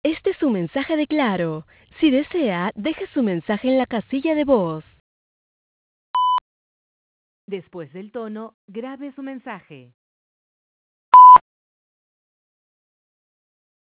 Este es su mensaje de Claro. Si desea, deje su mensaje en la casilla de voz. Después del tono, grabe su mensaje.